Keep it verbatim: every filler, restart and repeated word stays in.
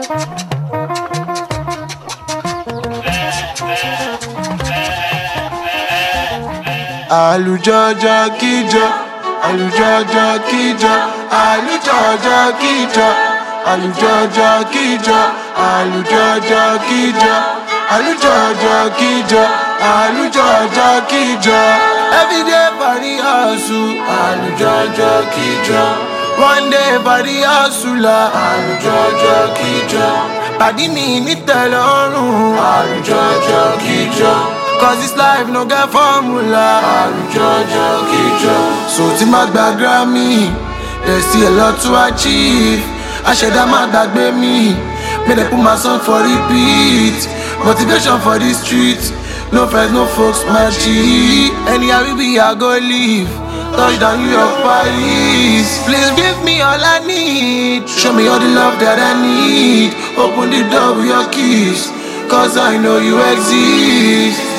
Àlùjọjọ kíjọ, àlùjọjọ kíjọ, àlùjọjọ kíjọ, àlùjọjọ kíjọ, àlùjọjọ kíjọ, àlùjọjọ kíjọ, àlùjọjọ kíjọ. Every day for the hustle, àlùjọjọ kíjọ. One day for the hustler, àlùjọjọ kíjọ. Pàdí mi nítẹ̀lọ́rùn, àlùjọjọ kíjọ. Cause this life no get formula, àlùjọjọ kíjọ. So tí má gba Grammy, there's still a lot to achieve. Àṣẹ̀dá má gbàgbé mi, may they put my song for repeat. Motivation for the streets, no friends, no folks, my G. Anyhow we be, I go live. Touchdown New York, Paris. Please give me all I need. Show me all the love that I need. Open the door with your keys, cause I know you exist.